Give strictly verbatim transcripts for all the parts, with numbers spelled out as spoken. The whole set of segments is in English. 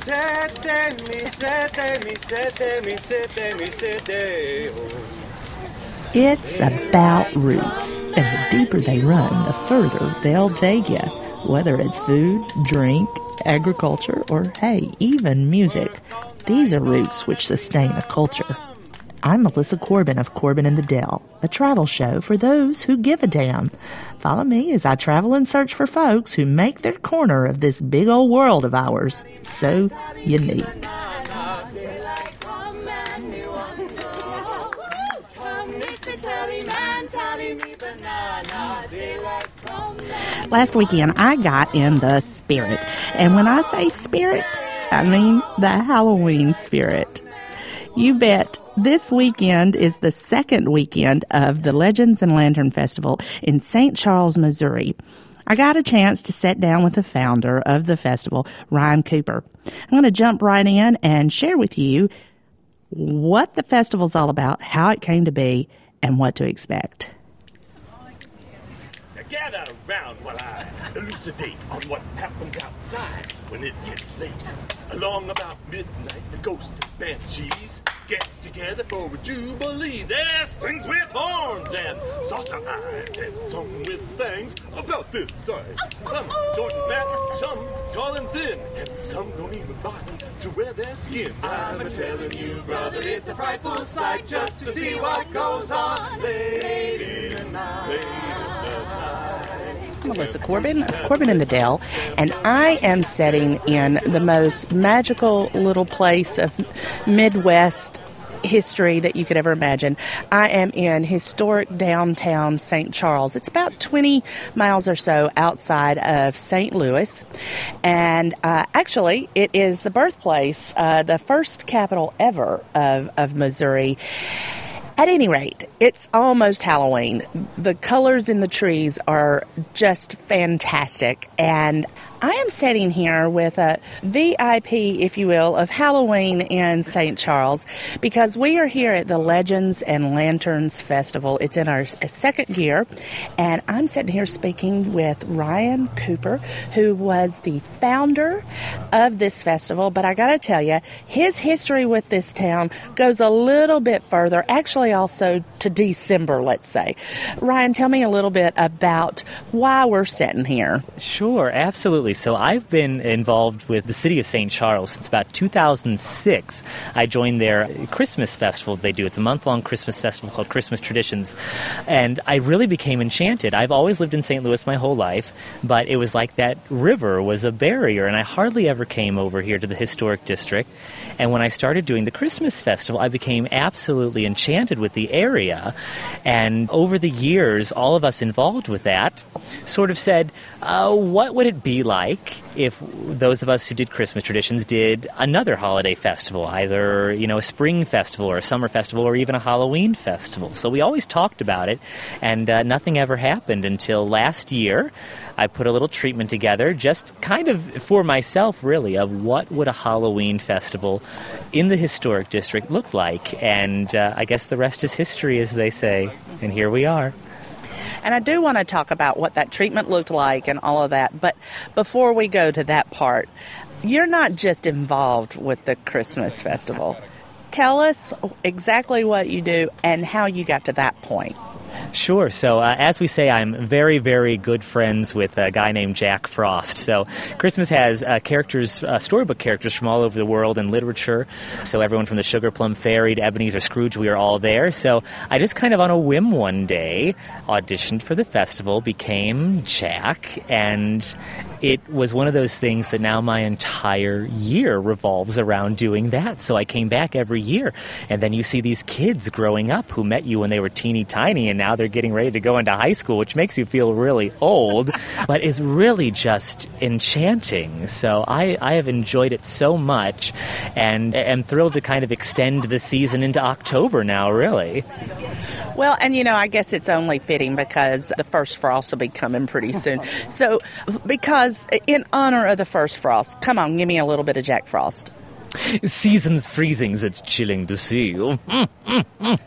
sete, mi sete, mi sete, mi sete, mi sete. It's about roots, and the deeper they run, the further they'll take you. Whether it's food, drink, agriculture, or, hey, even music. These are roots which sustain a culture. I'm Melissa Corbin of Corbin in the Dell, a travel show for those who give a damn. Follow me as I travel and search for folks who make their corner of this big old world of ours so unique. Last weekend, I got in the spirit. And when I say spirit, I mean the Halloween spirit. You bet. This weekend is the second weekend of the Legends and Lantern Festival in Saint Charles, Missouri. I got a chance to sit down with the founder of the festival, Ryan Cooper. I'm going to jump right in and share with you what the festival's all about, how it came to be, and what to expect. Gather round while I elucidate on what happens outside when it gets late. Along about midnight, the ghosts and banshees get together for a jubilee. There's things with horns and saucer eyes, and some with fangs about this size. Some short and fat, some tall and thin, and some don't even bother to wear their skin. I'm a telling you, brother, it's a frightful sight just to see what goes on late in the night. Late in the night. I'm Melissa Corbin of Corbin in the Dell, and I am setting in the most magical little place of Midwest history that you could ever imagine. I am in historic downtown Saint Charles. It's about twenty miles or so outside of Saint Louis, and uh, actually it is the birthplace, uh, the first capital ever of, of Missouri. At any rate, it's almost Halloween. The colors in the trees are just fantastic, and I am sitting here with a V I P, if you will, of Halloween in Saint Charles, because we are here at the Legends and Lanterns Festival. It's in our second year, and I'm sitting here speaking with Ryan Cooper, who was the founder of this festival. But I got to tell you, his history with this town goes a little bit further, actually also to December, let's say. Ryan, tell me a little bit about why we're sitting here. Sure, absolutely. So I've been involved with the city of Saint Charles since about two thousand six. I joined their Christmas festival they do. It's a month-long Christmas festival called Christmas Traditions. And I really became enchanted. I've always lived in Saint Louis my whole life, but it was like that river was a barrier, and I hardly ever came over here to the historic district. And when I started doing the Christmas festival, I became absolutely enchanted with the area. And over the years, all of us involved with that sort of said, uh, what would it be like Like if those of us who did Christmas Traditions did another holiday festival, either, you know, a spring festival or a summer festival or even a Halloween festival. So we always talked about it, and uh, nothing ever happened until last year. I put a little treatment together just kind of for myself, really, of what would a Halloween festival in the historic district look like. And uh, I guess the rest is history, as they say, and here we are. And I do want to talk about what that treatment looked like and all of that. But before we go to that part, you're not just involved with the Christmas festival. Tell us exactly what you do and how you got to that point. Sure. So uh, as we say, I'm very, very good friends with a guy named Jack Frost. So Christmas has uh, characters, uh, storybook characters from all over the world in literature. So everyone from the Sugar Plum Fairy to Ebenezer Scrooge, we are all there. So I just kind of on a whim one day auditioned for the festival, became Jack, and it was one of those things that now my entire year revolves around doing that. So I came back every year, and then you see these kids growing up who met you when they were teeny tiny, and now they're getting ready to go into high school, which makes you feel really old, but is really just enchanting. So I, I have enjoyed it so much, and am thrilled to kind of extend the season into October now, really. Well, and you know, I guess it's only fitting because the first frost will be coming pretty soon. So, because in honor of the first frost, come on, give me a little bit of Jack Frost. Season's freezings, it's chilling to see you. Mm, mm, mm.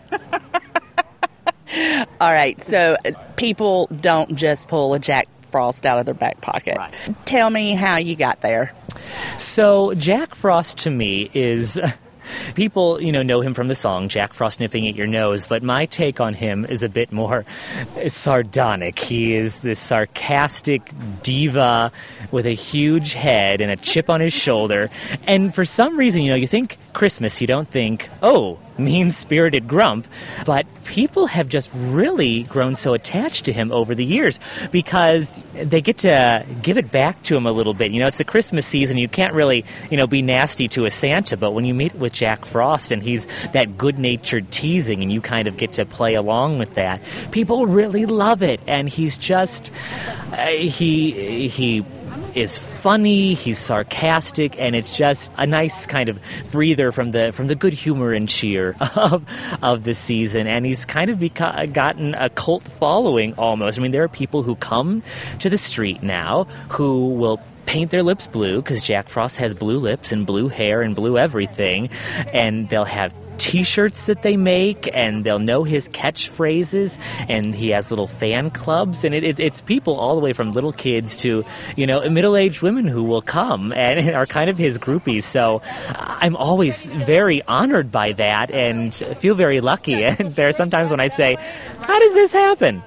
All right, so people don't just pull a Jack Frost out of their back pocket. Right. Tell me how you got there. So Jack Frost to me is... People, you know, know him from the song Jack Frost Nipping at Your Nose, but my take on him is a bit more sardonic. He is this sarcastic diva with a huge head and a chip on his shoulder. And for some reason, you know, you think Christmas, you don't think, oh, mean-spirited grump, but people have just really grown so attached to him over the years because they get to give it back to him a little bit. You know, it's the Christmas season. You can't really, you know, be nasty to a Santa, but when you meet with Jack Frost and he's that good-natured teasing and you kind of get to play along with that, people really love it. And he's just, uh, he, he, is funny, he's sarcastic, and it's just a nice kind of breather from the from the good humor and cheer of of the season. And he's kind of beca- gotten a cult following almost. I mean, there are people who come to the street now who will paint their lips blue because Jack Frost has blue lips and blue hair and blue everything, and they'll have T-shirts that they make, and they'll know his catchphrases, and he has little fan clubs, and it, it, it's people all the way from little kids to, you know, middle-aged women who will come and are kind of his groupies. So I'm always very honored by that and feel very lucky. And there are sometimes when I say, how does this happen?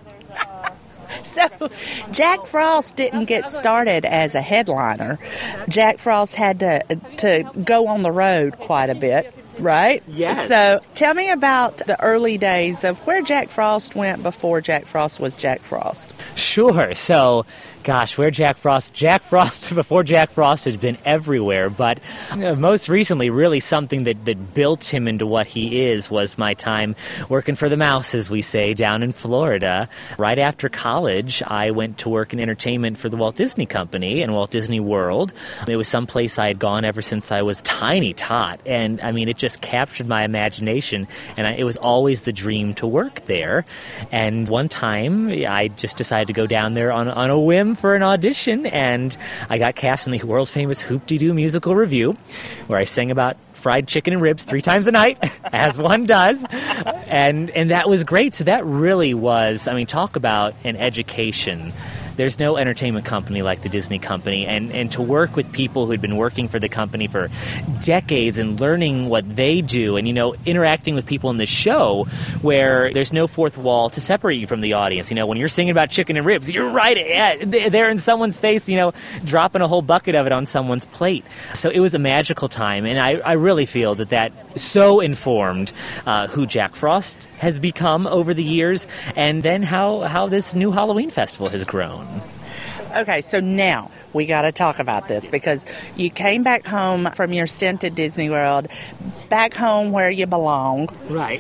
So, Jack Frost didn't get started as a headliner. Jack Frost had to to go on the road quite a bit, right? Yes. So, tell me about the early days of where Jack Frost went before Jack Frost was Jack Frost. Sure. So, gosh, where Jack Frost... Jack Frost, before Jack Frost, had been everywhere, but uh, most recently, really something that, that built him into what he is was my time working for the mouse, as we say, down in Florida. Right after college, I went to work in entertainment for the Walt Disney Company and Walt Disney World. It was someplace I had gone ever since I was tiny tot, and, I mean, it just captured my imagination, and I, it was always the dream to work there. And one time, I just decided to go down there on, on a whim for an audition, and I got cast in the world-famous Hoop-Dee-Doo musical review, where I sang about fried chicken and ribs three times a night, as one does, and and that was great. So that really was, I mean, talk about an education. There's no entertainment company like the Disney Company, and, and to work with people who'd been working for the company for decades and learning what they do and, you know, interacting with people in the show where there's no fourth wall to separate you from the audience. You know, when you're singing about chicken and ribs, you're right at, there in someone's face, you know, dropping a whole bucket of it on someone's plate. So it was a magical time, and I, I really feel that that so informed uh, who Jack Frost has become over the years, and then how, how this new Halloween festival has grown. Okay, so now we got to talk about this because you came back home from your stint at Disney World, back home where you belong. Right.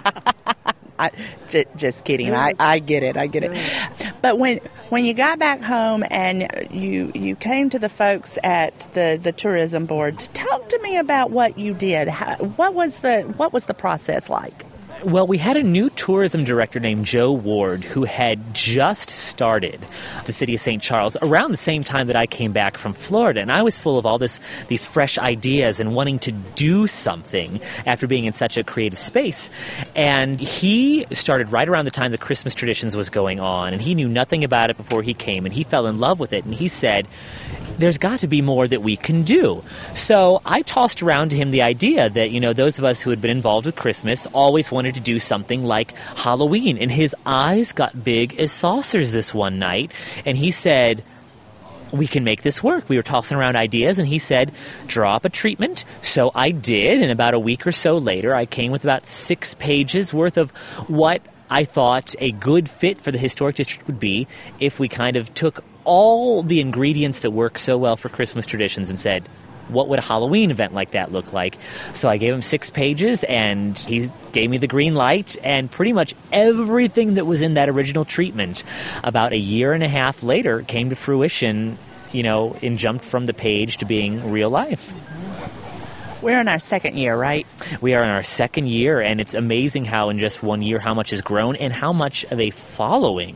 I, j- just kidding. I, I get it. I get it. But when when you got back home and you you came to the folks at the, the tourism board, talk to me about what you did. How, what was the what was the process like? Well, we had a new tourism director named Joe Ward who had just started the city of Saint Charles around the same time that I came back from Florida. And I was full of all this these fresh ideas and wanting to do something after being in such a creative space. And he started right around the time the Christmas Traditions was going on, and he knew nothing about it before he came, and he fell in love with it. And he said, there's got to be more that we can do. So I tossed around to him the idea that, you know, those of us who had been involved with Christmas always wanted to do something like Halloween. And his eyes got big as saucers this one night, and he said, we can make this work. We were tossing around ideas, and he said, draw up a treatment. So I did, and about a week or so later, I came with about six pages worth of what I thought a good fit for the Historic District would be if we kind of took all the ingredients that work so well for Christmas Traditions and said, what would a Halloween event like that look like? So I gave him six pages, and he gave me the green light, and pretty much everything that was in that original treatment about a year and a half later came to fruition, you know, and jumped from the page to being real life. We're in our second year, right? We are in our second year, and it's amazing how in just one year how much has grown and how much of a following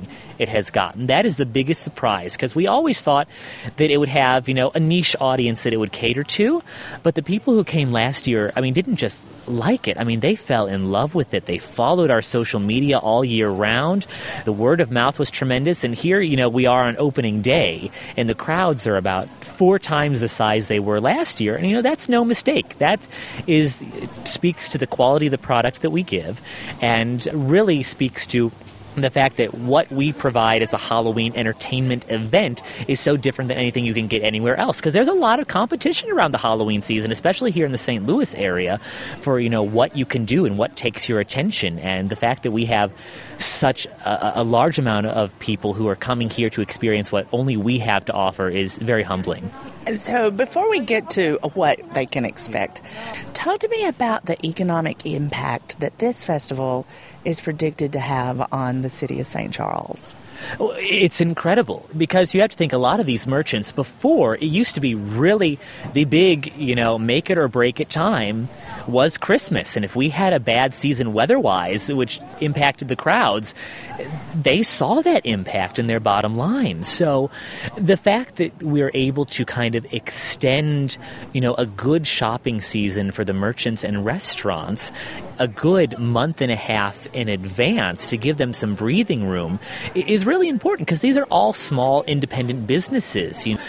it has gotten. That is the biggest surprise, because we always thought that it would have, you know, a niche audience that it would cater to. But the people who came last year, I mean, didn't just like it. I mean, they fell in love with it. They followed our social media all year round. The word of mouth was tremendous. And here, you know, we are on opening day, and the crowds are about four times the size they were last year. And, you know, that's no mistake. That is speaks to the quality of the product that we give, and really speaks to the fact that what we provide as a Halloween entertainment event is so different than anything you can get anywhere else. Because there's a lot of competition around the Halloween season, especially here in the Saint Louis area, for, you know, what you can do and what takes your attention. And the fact that we have such a, a large amount of people who are coming here to experience what only we have to offer is very humbling. So before we get to what they can expect, talk to me about the economic impact that this festival is predicted to have on the city of Saint Charles. It's incredible, because you have to think a lot of these merchants before, it used to be really the big, you know, make it or break it time was Christmas. And if we had a bad season weather-wise, which impacted the crowds, they saw that impact in their bottom line. So the fact that we're able to kind of extend, you know, a good shopping season for the merchants and restaurants a good month and a half in advance to give them some breathing room is really important, because these are all small independent businesses. You know,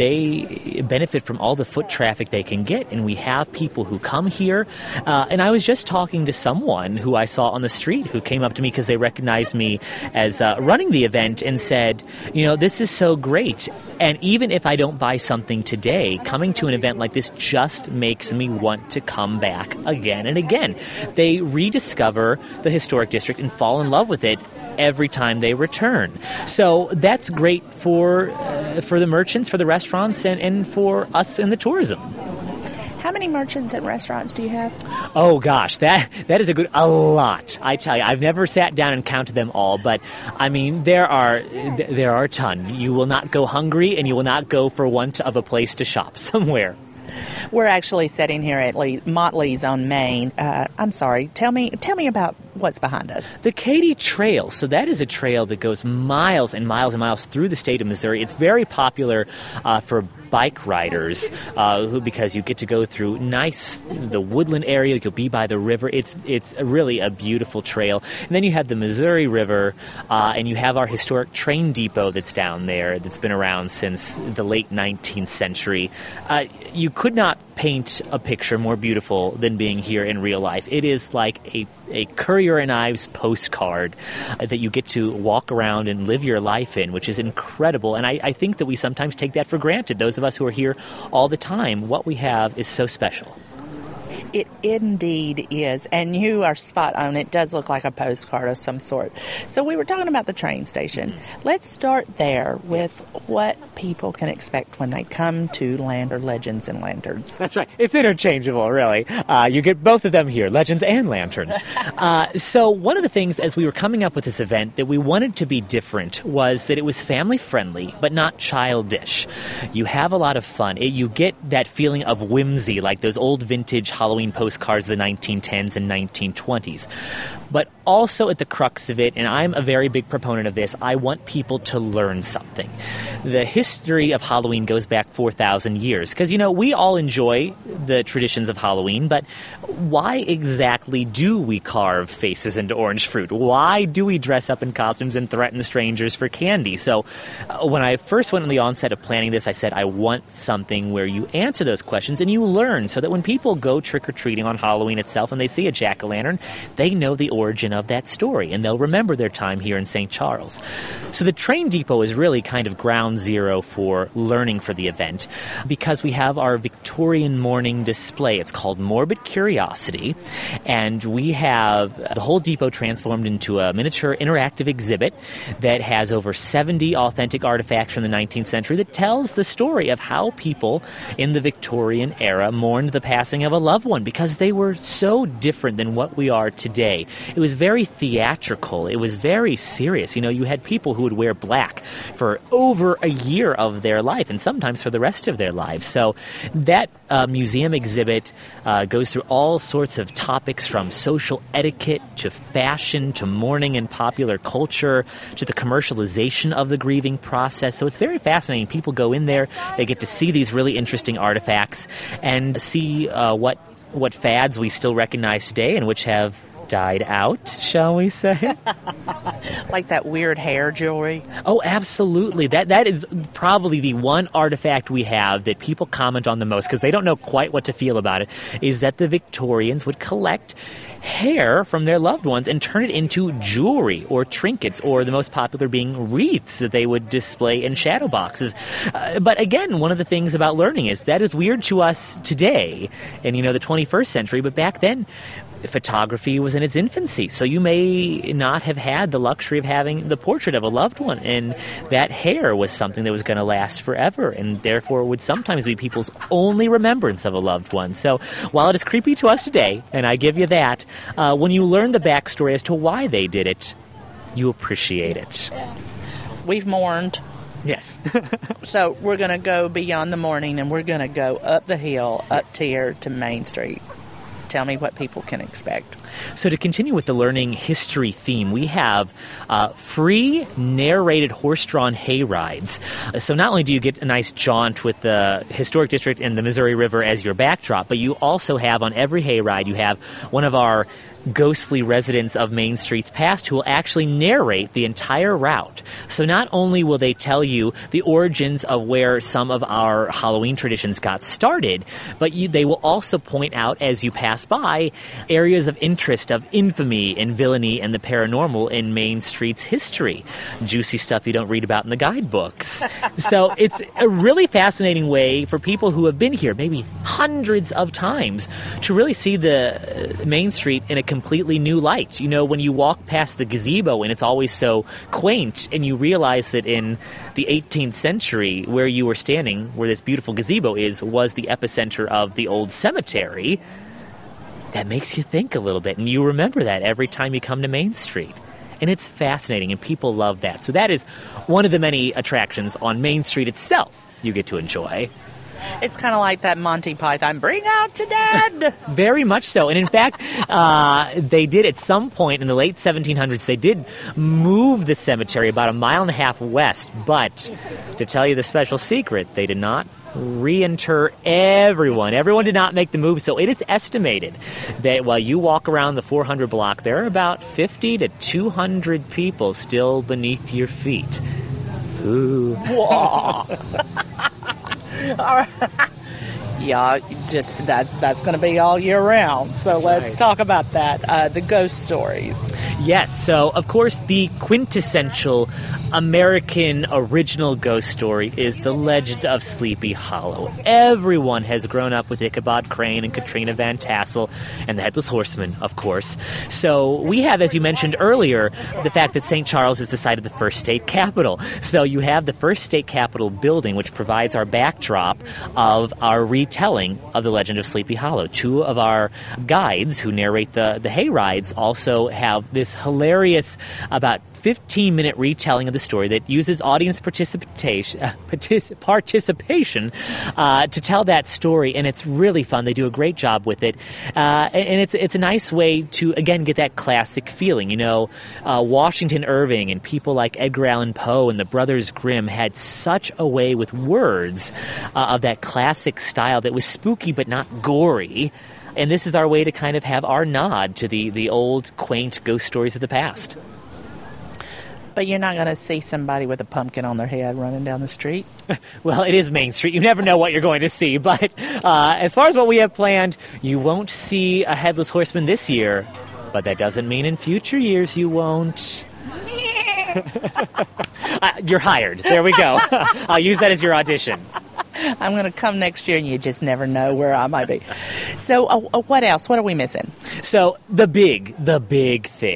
they benefit from all the foot traffic they can get, and we have people who come here. Uh, and I was just talking to someone who I saw on the street who came up to me because they recognized me as uh, running the event and said, you know, this is so great. And even if I don't buy something today, coming to an event like this just makes me want to come back again and again. They rediscover the historic district and fall in love with it every time they return. So that's great for uh, for the merchants, for the restaurants, and, and for us in the tourism. How many merchants and restaurants do you have? Oh, gosh, that that is a good, a lot. I tell you, I've never sat down and counted them all, but, I mean, there are there are a ton. You will not go hungry, and you will not go for want of a place to shop somewhere. We're actually sitting here at Lee, Motley's on Main. Uh, I'm sorry. Tell me, tell me about what's behind us. The Katy Trail. So that is a trail that goes miles and miles and miles through the state of Missouri. It's very popular uh, for bike riders, uh, who because you get to go through nice the woodland area. You'll be by the river. It's it's really a beautiful trail. And then you have the Missouri River, uh, and you have our historic train depot that's down there that's been around since the late nineteenth century. Uh, you could not paint a picture more beautiful than being here in real life. It is like a a Currier and Ives postcard that you get to walk around and live your life in, which is incredible. And I, I think that we sometimes take that for granted. Those of us who are here all the time, what we have is so special. It indeed is, and you are spot on. It does look like a postcard of some sort. So we were talking about the train station. Let's start there with what people can expect when they come to Lander Legends and Lanterns. That's right. It's interchangeable, really. Uh, you get both of them here, Legends and Lanterns. Uh, so one of the things as we were coming up with this event that we wanted to be different was that it was family-friendly, but not childish. You have a lot of fun. It, you get that feeling of whimsy, like those old vintage Halloween postcards of the nineteen tens and nineteen twenties. But also at the crux of it, and I'm a very big proponent of this, I want people to learn something. The history of Halloween goes back four thousand years. Because, you know, we all enjoy the traditions of Halloween, but why exactly do we carve faces into orange fruit? Why do we dress up in costumes and threaten strangers for candy? So uh, when I first went on the onset of planning this, I said, I want something where you answer those questions and you learn, so that when people go trick-or-treating on Halloween itself and they see a jack-o'-lantern, they know the origin of that story, and they'll remember their time here in Saint Charles. So the train depot is really kind of ground zero for learning for the event, because we have our Victorian morning display. It's called Morbid Curiosity, and we have the whole depot transformed into a miniature interactive exhibit that has over seventy authentic artifacts from the nineteenth century that tells the story of how people in the Victorian era mourned the passing of a loved loved one because they were so different than what we are today. It was very theatrical. It was very serious. You know, you had people who would wear black for over a year of their life and sometimes for the rest of their lives. So that uh, museum exhibit uh, goes through all sorts of topics from social etiquette to fashion to mourning and popular culture to the commercialization of the grieving process. So it's very fascinating. People go in there, they get to see these really interesting artifacts and see uh, what what fads we still recognize today and which have died out, shall we say? Like that weird hair jewelry? Oh, absolutely. That That is probably the one artifact we have that people comment on the most because they don't know quite what to feel about it, is that the Victorians would collect hair from their loved ones and turn it into jewelry or trinkets, or the most popular being wreaths that they would display in shadow boxes. Uh, but again, one of the things about learning is that is weird to us today in, you know, the twenty-first century, but back then, photography was in its infancy, so you may not have had the luxury of having the portrait of a loved one, and that hair was something that was going to last forever, and therefore would sometimes be people's only remembrance of a loved one. So while it is creepy to us today, and I give you that, uh, when you learn the backstory as to why they did it, you appreciate it. We've mourned. Yes. So we're going to go beyond the mourning, and we're going to go up the hill, up Yes. tier to Main Street. Tell me what people can expect. So to continue with the learning history theme, we have uh, free narrated horse-drawn hay rides. Uh, so not only do you get a nice jaunt with the historic district and the Missouri River as your backdrop, but you also have on every hay ride, you have one of our ghostly residents of Main Street's past who will actually narrate the entire route. So not only will they tell you the origins of where some of our Halloween traditions got started, but you, they will also point out as you pass by areas of interest of infamy and villainy and the paranormal in Main Street's history. Juicy stuff you don't read about in the guidebooks. So it's a really fascinating way for people who have been here maybe hundreds of times to really see the uh, Main Street in a completely new light. You know, when you walk past the gazebo and it's always so quaint, and you realize that in the eighteenth century, where you were standing, where this beautiful gazebo is, was the epicenter of the old cemetery, that makes you think a little bit, and you remember that every time you come to Main Street. And it's fascinating, and people love that. So that is one of the many attractions on Main Street itself you get to enjoy. It's kind of like that Monty Python, bring out your dead. Very much so. And in fact, uh, they did at some point in the late seventeen hundreds, they did move the cemetery about a mile and a half west. But to tell you the special secret, they did not reinter everyone. Everyone did not make the move. So it is estimated that while you walk around the four hundred block, there are about fifty to two hundred people still beneath your feet. Ooh. Whoa. All right. Yeah, just that that's going to be all year round. So That's let's right. talk about that. Uh, the ghost stories. Yes, so of course the quintessential American original ghost story is the legend of Sleepy Hollow. Everyone has grown up with Ichabod Crane and Katrina Van Tassel and the Headless Horseman, of course. So we have, as you mentioned earlier, the fact that Saint Charles is the site of the first state capitol. So you have the first state capitol building, which provides our backdrop of our retelling of the legend of Sleepy Hollow. Two of our guides who narrate the, the hay rides also have this hilarious, about fifteen minute retelling of the story that uses audience participation uh, partic- participation uh, to tell that story, and it's really fun. They do a great job with it, uh, and, and it's it's a nice way to again get that classic feeling. You know, uh, Washington Irving and people like Edgar Allan Poe and the Brothers Grimm had such a way with words uh, of that classic style that was spooky but not gory. And this is our way to kind of have our nod to the, the old, quaint ghost stories of the past. But you're not going to see somebody with a pumpkin on their head running down the street. Well, it is Main Street. You never know what you're going to see. But uh, as far as what we have planned, you won't see a Headless Horseman this year. But that doesn't mean in future years you won't. uh, you're hired. There we go. I'll use that as your audition. I'm going to come next year, and you just never know where I might be. So uh, uh, what else? What are we missing? So the big, the big thing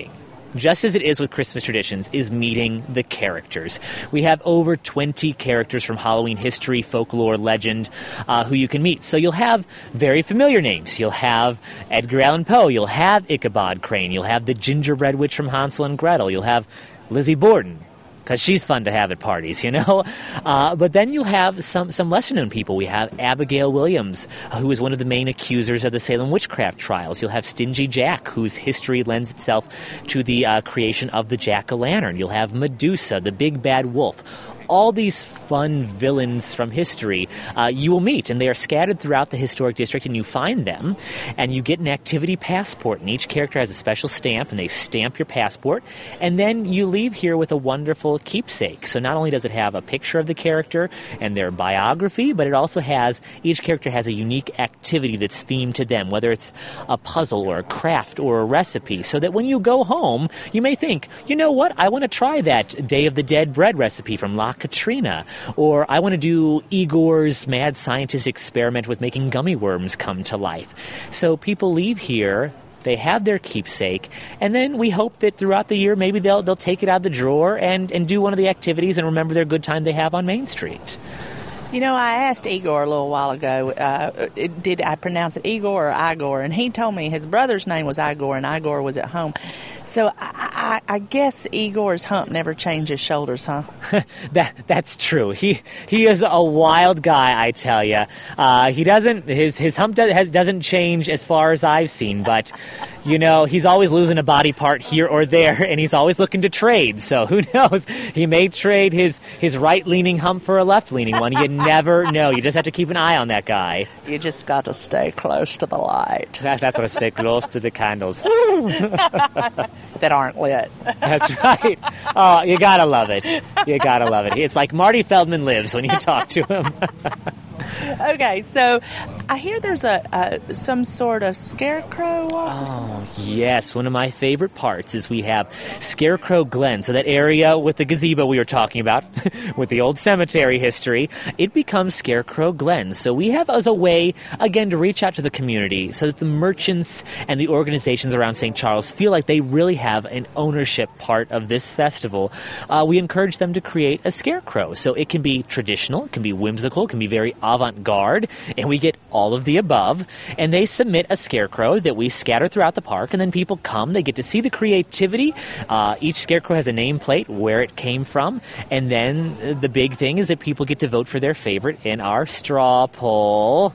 just as it is with Christmas traditions, is meeting the characters. We have over twenty characters from Halloween history, folklore, legend, uh, who you can meet. So you'll have very familiar names. You'll have Edgar Allan Poe. You'll have Ichabod Crane. You'll have the gingerbread witch from Hansel and Gretel. You'll have Lizzie Borden, because she's fun to have at parties, you know? Uh, but then you'll have some, some lesser-known people. We have Abigail Williams, who is one of the main accusers of the Salem witchcraft trials. You'll have Stingy Jack, whose history lends itself to the uh, creation of the jack-o'-lantern. You'll have Medusa, the big bad wolf. All these fun villains from history uh, you will meet, and they are scattered throughout the historic district, and you find them, and you get an activity passport, and each character has a special stamp, and they stamp your passport, and then you leave here with a wonderful keepsake. So not only does it have a picture of the character and their biography, but it also has, each character has a unique activity that's themed to them, whether it's a puzzle or a craft or a recipe, so that when you go home, you may think, you know what, I want to try that Day of the Dead bread recipe from La Katrina, or I want to do Igor's mad scientist experiment with making gummy worms come to life. So people leave here, they have their keepsake, and then we hope that throughout the year maybe they'll they'll take it out of the drawer and, and do one of the activities and remember their good time they have on Main Street. You know, I asked Igor a little while ago, uh, did I pronounce it Igor or Igor? And he told me his brother's name was Igor, and Igor was at home. So I, I, I guess Igor's hump never changed his shoulders, huh? that That's true. He he is a wild guy, I tell you. Uh, he doesn't, his, his hump does, has, doesn't change as far as I've seen, but, you know, he's always losing a body part here or there, and he's always looking to trade. So who knows? He may trade his, his right-leaning hump for a left-leaning one. You never know. You just have to keep an eye on that guy. You just got to stay close to the light. That's what I say, close to the candles. That aren't lit. That's right. Oh, you gotta love it. You gotta love it. It's like Marty Feldman lives when you talk to him. Okay, so I hear there's a, a some sort of scarecrow. Oh, yes. One of my favorite parts is we have Scarecrow Glen. So that area with the gazebo we were talking about, with the old cemetery history, it becomes Scarecrow Glen. So we have as a way, again, to reach out to the community so that the merchants and the organizations around Saint Charles feel like they really have an ownership part of this festival. Uh, we encourage them to create a scarecrow. So it can be traditional, it can be whimsical, it can be very avant-garde, and we get all of the above, and they submit a scarecrow that we scatter throughout the park, and then people come, they get to see the creativity. Uh, each scarecrow has a nameplate, where it came from, and then the big thing is that people get to vote for their favorite in our straw poll.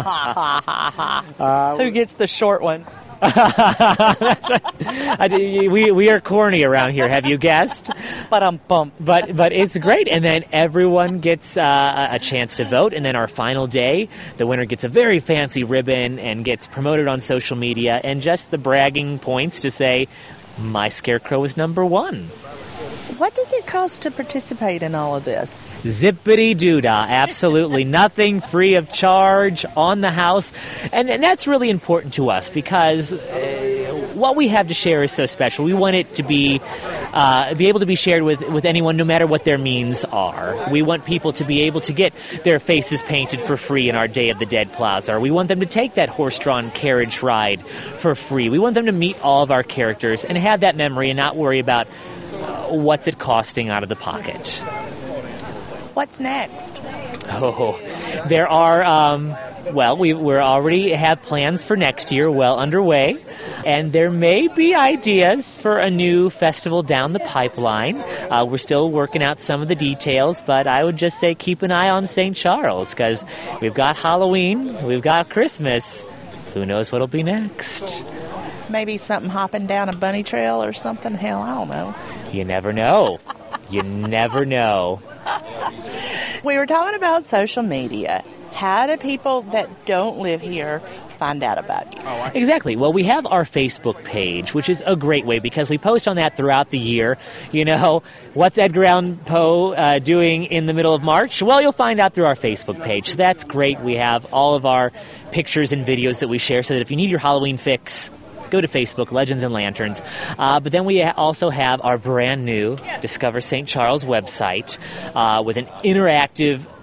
uh, Who gets the short one? That's right. I, we we are corny around here. Have you guessed? But um bump. But but it's great, and then everyone gets uh, a chance to vote, and then our final day, the winner gets a very fancy ribbon and gets promoted on social media, and just the bragging points to say, my scarecrow is number one. What does it cost to participate in all of this? Zippity-doo-dah, absolutely. Nothing, free of charge, on the house. And, and that's really important to us because uh, what we have to share is so special. We want it to be uh, be able to be shared with, with anyone, no matter what their means are. We want people to be able to get their faces painted for free in our Day of the Dead Plaza. We want them to take that horse-drawn carriage ride for free. We want them to meet all of our characters and have that memory and not worry about what's it costing out of the pocket. What's next? Oh, there are, um, well, we we already have plans for next year well underway, and there may be ideas for a new festival down the pipeline. Uh, we're still working out some of the details, but I would just say keep an eye on Saint Charles, because we've got Halloween, we've got Christmas. Who knows what'll be next? Maybe something hopping down a bunny trail or something. Hell, I don't know. You never know. You never know. We were talking about social media. How do people that don't live here find out about you? Exactly. Well, we have our Facebook page, which is a great way because we post on that throughout the year. You know, what's Edgar Allan Poe uh, doing in the middle of March? Well, you'll find out through our Facebook page. So that's great. We have all of our pictures and videos that we share so that if you need your Halloween fix, go to Facebook, Legends and Lanterns. Uh, but then we also have our brand new Discover Saint Charles website uh, with an interactive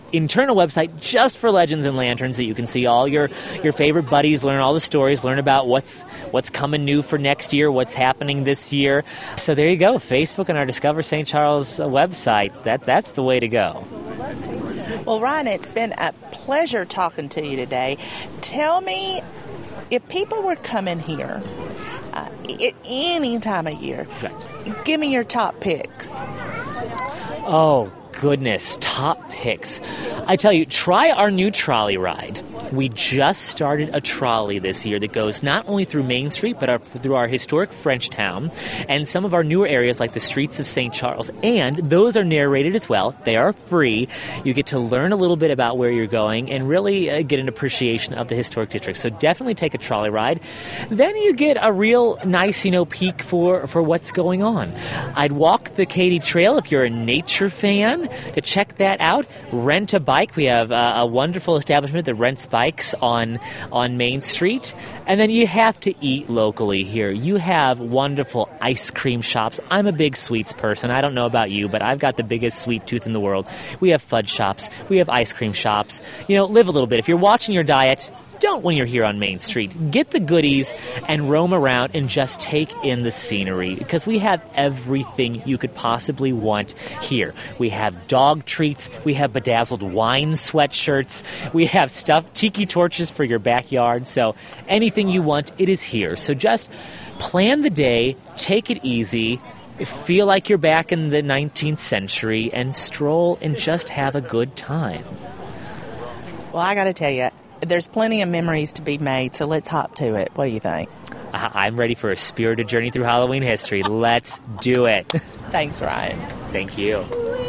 internal website just for Legends and Lanterns that you can see all your, your favorite buddies, learn all the stories, learn about what's what's coming new for next year, what's happening this year. So there you go, Facebook and our Discover Saint Charles website. That That's the way to go. Well, Ryan, it's been a pleasure talking to you today. Tell me, if people were coming here uh, at any time of year, Right. give me your top picks. Oh, goodness, top picks. I tell you, try our new trolley ride. We just started a trolley this year that goes not only through Main Street, but our, through our historic French town and some of our newer areas like the streets of Saint Charles. And those are narrated as well. They are free. You get to learn a little bit about where you're going and really uh, get an appreciation of the historic district. So definitely take a trolley ride. Then you get a real nice, you know, peek for, for what's going on. I'd walk the Katy Trail if you're a nature fan to check that out. Rent a bike. We have uh, a wonderful establishment that rents bikes on on Main Street. And then you have to eat locally here. You have wonderful ice cream shops. I'm a big sweets person. I don't know about you, but I've got the biggest sweet tooth in the world. We have fudge shops. We have ice cream shops. You know, live a little bit. If you're watching your diet, don't when you're here on Main Street. Get the goodies and roam around and just take in the scenery, because we have everything you could possibly want here. We have dog treats. We have bedazzled wine sweatshirts. We have stuffed tiki torches for your backyard. So anything you want, it is here. So just plan the day, take it easy, feel like you're back in the nineteenth century, and stroll and just have a good time. Well, I got to tell you, there's plenty of memories to be made, so let's hop to it. What do you think? I'm ready for a spirited journey through Halloween history. Let's do it. Thanks, Ryan. Thank you.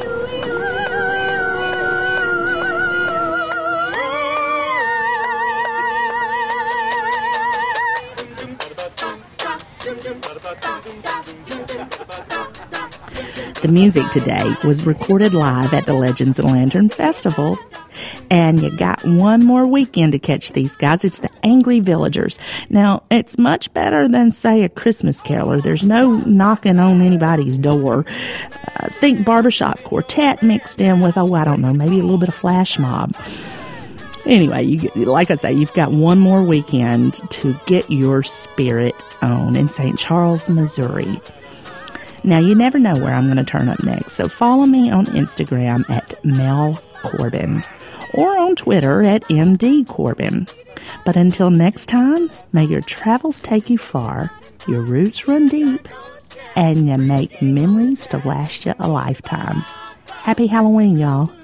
The music today was recorded live at the Legends and Lantern Festival. And you got one more weekend to catch these guys. It's the Angry Villagers. Now, it's much better than, say, a Christmas caroler. There's no knocking on anybody's door. I think barbershop quartet mixed in with, oh, I don't know, maybe a little bit of flash mob. Anyway, you, like I say, you've got one more weekend to get your spirit on in Saint Charles, Missouri. Now, you never know where I'm going to turn up next, so follow me on Instagram at Mel Corbin or on Twitter at M D Corbin. But until next time, may your travels take you far, your roots run deep, and you make memories to last you a lifetime. Happy Halloween, y'all.